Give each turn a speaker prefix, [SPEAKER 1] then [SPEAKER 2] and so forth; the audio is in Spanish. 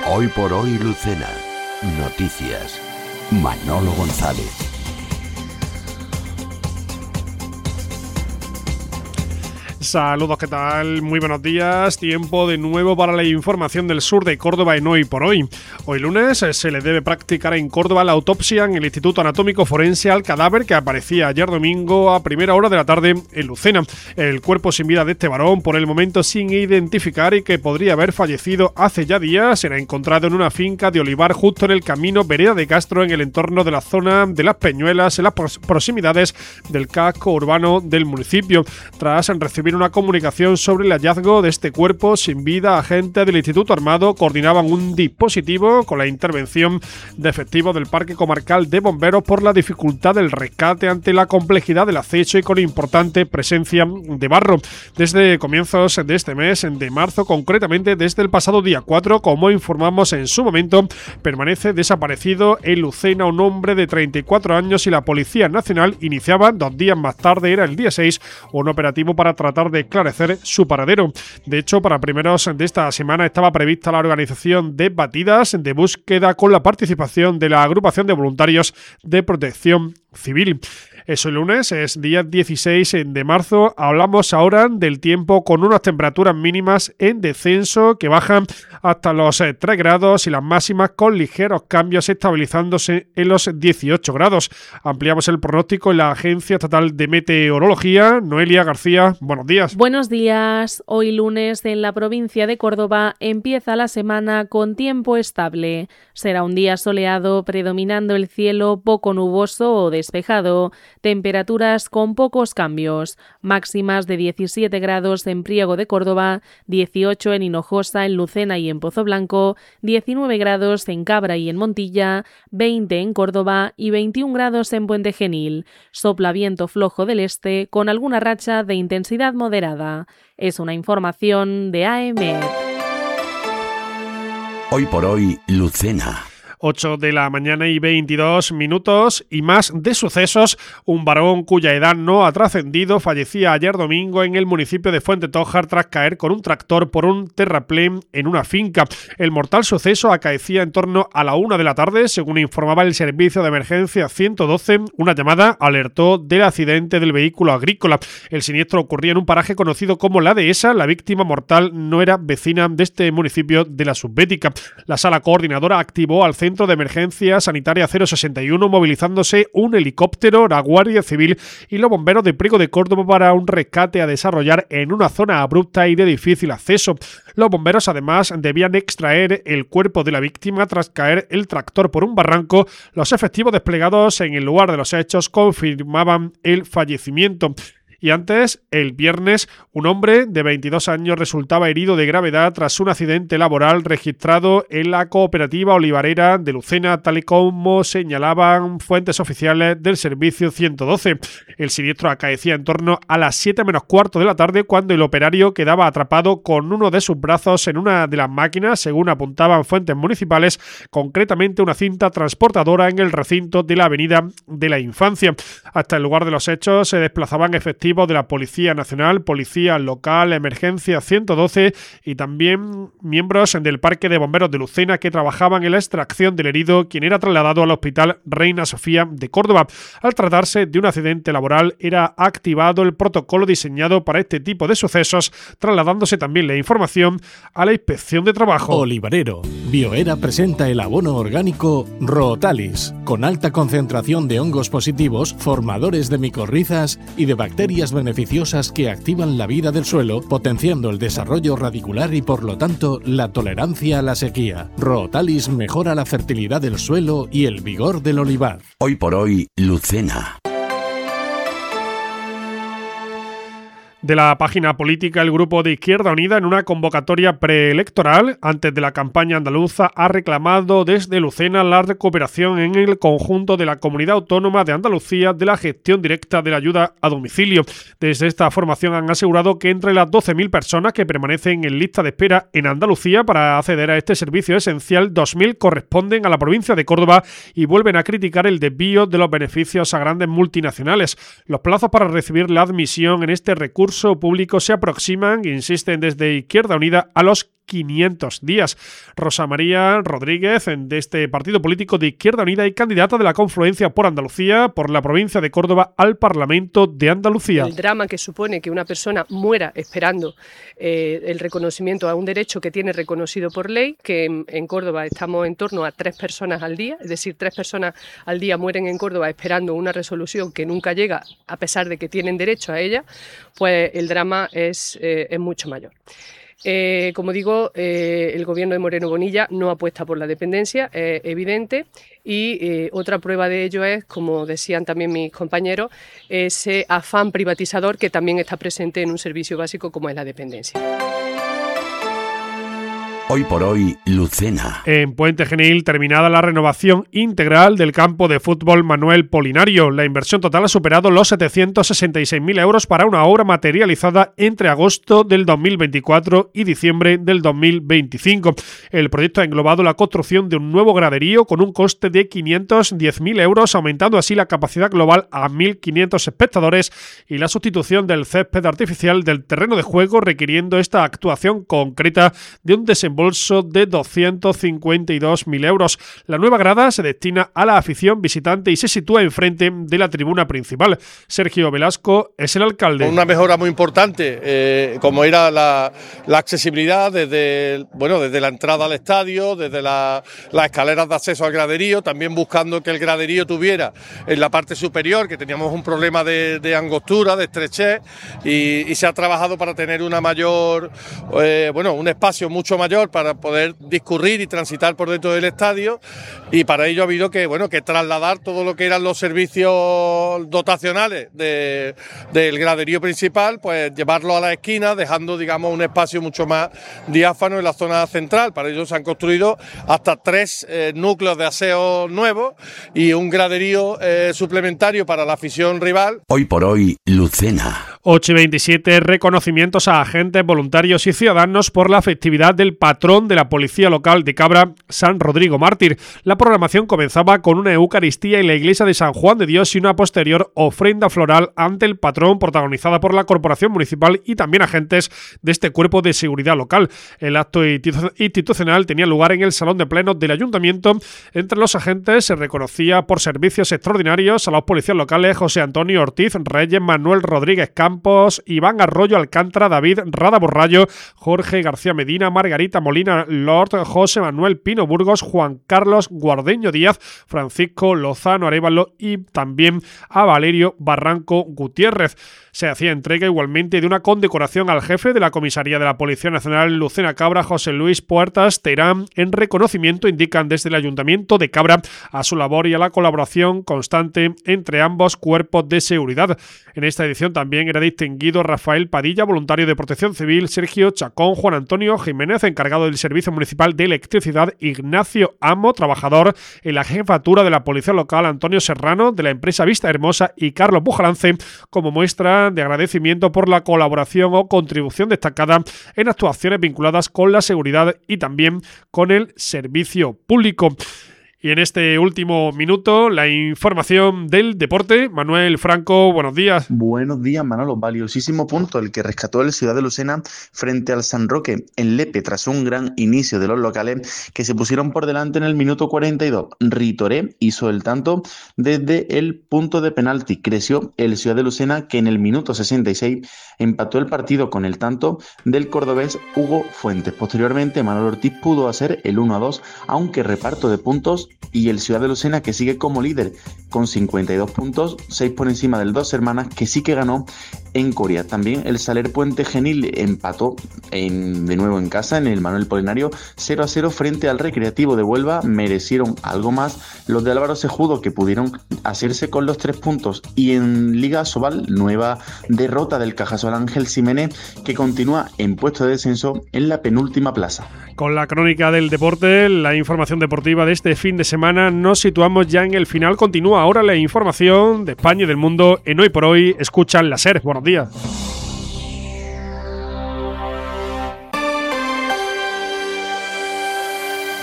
[SPEAKER 1] Hoy por hoy, Lucena. Noticias. Manolo González.
[SPEAKER 2] Saludos, ¿qué tal? Muy buenos días. Tiempo de nuevo para la información del sur de Córdoba en Hoy por Hoy. Hoy lunes se le debe practicar en Córdoba la autopsia en el Instituto Anatómico Forense al cadáver que aparecía ayer domingo a primera hora de la tarde en Lucena. El cuerpo sin vida de este varón, por el momento sin identificar y que podría haber fallecido hace ya días, será encontrado en una finca de olivar justo en el camino Vereda de Castro, en el entorno de la zona de Las Peñuelas, en las proximidades del casco urbano del municipio. Tras recibir una comunicación sobre el hallazgo de este cuerpo sin vida, agentes del Instituto Armado coordinaban un dispositivo con la intervención de efectivos del Parque Comarcal de Bomberos por la dificultad del rescate ante la complejidad del acceso y con importante presencia de barro. Desde comienzos de este mes, de marzo, concretamente desde el pasado día 4, como informamos en su momento, permanece desaparecido en Lucena un hombre de 34 años y la Policía Nacional iniciaba 2 días más tarde, era el día 6, un operativo para tratar de esclarecer su paradero. De hecho, para primeros de esta semana estaba prevista la organización de batidas de búsqueda con la participación de la agrupación de voluntarios de protección civil. Eso el lunes, es día 16 de marzo. Hablamos ahora del tiempo con unas temperaturas mínimas en descenso que bajan hasta los 3 grados y las máximas con ligeros cambios estabilizándose en los 18 grados. Ampliamos el pronóstico en la Agencia Estatal de Meteorología. Noelia García, buenos días.
[SPEAKER 3] Buenos días. Hoy lunes en la provincia de Córdoba empieza la semana con tiempo estable. Será un día soleado, predominando el cielo poco nuboso o despejado. Temperaturas con pocos cambios, máximas de 17 grados en Priego de Córdoba, 18 en Hinojosa, en Lucena y en Pozoblanco, 19 grados en Cabra y en Montilla, 20 en Córdoba y 21 grados en Puente Genil. Sopla viento flojo del este con alguna racha de intensidad moderada. Es una información de AEMET.
[SPEAKER 1] Hoy por hoy, Lucena.
[SPEAKER 2] 8 de la mañana y 22 minutos y más de sucesos. Un varón cuya edad no ha trascendido fallecía ayer domingo en el municipio de Fuentetójar tras caer con un tractor por un terraplén en una finca. El mortal suceso acaecía en torno a la 1 de la tarde, según informaba el servicio de emergencia 112. Una llamada alertó del accidente del vehículo agrícola. El siniestro ocurría en un paraje conocido como La Dehesa. La víctima mortal no era vecina de este municipio de la Subbética. La sala coordinadora activó al Centro de Emergencia Sanitaria 061, movilizándose un helicóptero, la Guardia Civil y los bomberos de Priego de Córdoba para un rescate a desarrollar en una zona abrupta y de difícil acceso. Los bomberos además debían extraer el cuerpo de la víctima tras caer el tractor por un barranco. Los efectivos desplegados en el lugar de los hechos confirmaban el fallecimiento. Y antes, el viernes, un hombre de 22 años resultaba herido de gravedad tras un accidente laboral registrado en la cooperativa olivarera de Lucena, tal y como señalaban fuentes oficiales del servicio 112. El siniestro acaecía en torno a las 7 menos cuarto de la tarde, cuando el operario quedaba atrapado con uno de sus brazos en una de las máquinas, según apuntaban fuentes municipales, concretamente una cinta transportadora en el recinto de la Avenida de la Infancia. Hasta el lugar de los hechos se desplazaban efectivos de la Policía Nacional, Policía Local, Emergencia 112 y también miembros del Parque de Bomberos de Lucena que trabajaban en la extracción del herido, quien era trasladado al Hospital Reina Sofía de Córdoba. Al tratarse de un accidente laboral, era activado el protocolo diseñado para este tipo de sucesos, trasladándose también la información a la Inspección de Trabajo.
[SPEAKER 4] Olivarero. Bioera presenta el abono orgánico Rootalis, con alta concentración de hongos positivos, formadores de micorrizas y de bacterias beneficiosas que activan la vida del suelo, potenciando el desarrollo radicular y por lo tanto la tolerancia a la sequía. Rootalis mejora la fertilidad del suelo y el vigor del olivar.
[SPEAKER 1] Hoy por hoy, Lucena.
[SPEAKER 2] De la página política, el grupo de Izquierda Unida, en una convocatoria preelectoral antes de la campaña andaluza, ha reclamado desde Lucena la recuperación en el conjunto de la comunidad autónoma de Andalucía de la gestión directa de la ayuda a domicilio. Desde esta formación han asegurado que entre las 12.000 personas que permanecen en lista de espera en Andalucía para acceder a este servicio esencial, 2.000 corresponden a la provincia de Córdoba y vuelven a criticar el desvío de los beneficios a grandes multinacionales. Los plazos para recibir la admisión en este recurso público se aproximan, insisten desde Izquierda Unida, a los 500 días. Rosa María Rodríguez, de este partido político de Izquierda Unida y candidata de la Confluencia por Andalucía, por la provincia de Córdoba al Parlamento de Andalucía.
[SPEAKER 5] El drama que supone que una persona muera esperando el reconocimiento a un derecho que tiene reconocido por ley, que en Córdoba estamos en torno a 3 personas al día, es decir, 3 personas al día mueren en Córdoba esperando una resolución que nunca llega a pesar de que tienen derecho a ella, pues el drama es mucho mayor. Como digo, el gobierno de Moreno Bonilla no apuesta por la dependencia, es evidente, y otra prueba de ello es, como decían también mis compañeros, ese afán privatizador que también está presente en un servicio básico como es la dependencia.
[SPEAKER 1] Hoy por hoy, Lucena.
[SPEAKER 2] En Puente Genil, terminada la renovación integral del campo de fútbol Manuel Polinario. La inversión total ha superado los 766.000 euros para una obra materializada entre agosto del 2024 y diciembre del 2025. El proyecto ha englobado la construcción de un nuevo graderío con un coste de 510.000 euros, aumentando así la capacidad global a 1.500 espectadores, y la sustitución del césped artificial del terreno de juego, requiriendo esta actuación concreta de un desembolso de 252.000 euros. La nueva grada se destina a la afición visitante y se sitúa enfrente de la tribuna principal. Sergio Velasco es el alcalde.
[SPEAKER 6] Una mejora muy importante, como era la accesibilidad desde la entrada al estadio, desde las escaleras de acceso al graderío, también buscando que el graderío tuviera en la parte superior, que teníamos un problema de angostura, de estrechez, y se ha trabajado para tener una mayor, un espacio mucho mayor para poder discurrir y transitar por dentro del estadio, y para ello ha habido que trasladar todo lo que eran los servicios dotacionales del graderío principal, pues llevarlo a la esquina, dejando, digamos, un espacio mucho más diáfano en la zona central. Para ello se han construido hasta 3 núcleos de aseo nuevos y un graderío suplementario para la afición rival.
[SPEAKER 1] Hoy por hoy, Lucena.
[SPEAKER 2] 8:27, reconocimientos a agentes, voluntarios y ciudadanos por la festividad del patrón de la Policía Local de Cabra, San Rodrigo Mártir. La programación comenzaba con una Eucaristía en la iglesia de San Juan de Dios y una posterior ofrenda floral ante el patrón, protagonizada por la Corporación Municipal y también agentes de este cuerpo de seguridad local. El acto institucional tenía lugar en el Salón de Plenos del Ayuntamiento. Entre los agentes se reconocía por servicios extraordinarios a los policías locales José Antonio Ortiz Reyes, Manuel Rodríguez Campos, Iván Arroyo Alcántara, David Rada Borrallo, Jorge García Medina, Margarita Molina Lord, José Manuel Pino Burgos, Juan Carlos Guardeño Díaz, Francisco Lozano Arévalo y también a Valerio Barranco Gutiérrez. Se hacía entrega igualmente de una condecoración al jefe de la Comisaría de la Policía Nacional Lucena Cabra, José Luis Puertas Terán, en reconocimiento, indican desde el Ayuntamiento de Cabra, a su labor y a la colaboración constante entre ambos cuerpos de seguridad. En esta edición también era distinguido Rafael Padilla, voluntario de Protección Civil, Sergio Chacón, Juan Antonio Jiménez, encargado del Servicio Municipal de Electricidad, Ignacio Amo, trabajador en la jefatura de la Policía Local, Antonio Serrano, de la empresa Vista Hermosa, y Carlos Bujalance, como muestra de agradecimiento por la colaboración o contribución destacada en actuaciones vinculadas con la seguridad y también con el servicio público. Y en este último minuto, la información del deporte. Manuel Franco, buenos días.
[SPEAKER 7] Buenos días, Manolo. Valiosísimo punto el que rescató el Ciudad de Lucena frente al San Roque en Lepe, tras un gran inicio de los locales que se pusieron por delante en el minuto 42. Ritoré hizo el tanto desde el punto de penalti. Creció el Ciudad de Lucena, que en el minuto 66 empató el partido con el tanto del cordobés Hugo Fuentes. Posteriormente, Manuel Ortiz pudo hacer el 1-2, aunque reparto de puntos, y el Ciudad de Lucena, que sigue como líder con 52 puntos, 6 por encima del Dos Hermanas, que sí que ganó en Coria. También el Saler Puente Genil empató de nuevo en casa en el Manuel Polinario 0-0 frente al Recreativo de Huelva. Merecieron algo más los de Álvaro Sejudo, que pudieron hacerse con los 3 puntos. Y en Liga Sobal, nueva derrota del Cajasol Ángel Ximénez, que continúa en puesto de descenso en la penúltima plaza.
[SPEAKER 2] Con la crónica del deporte, la información deportiva de este fin de semana, nos situamos ya en el final. Continúa ahora la información de España y del mundo en Hoy por Hoy. Escuchan la SER. Buenos días.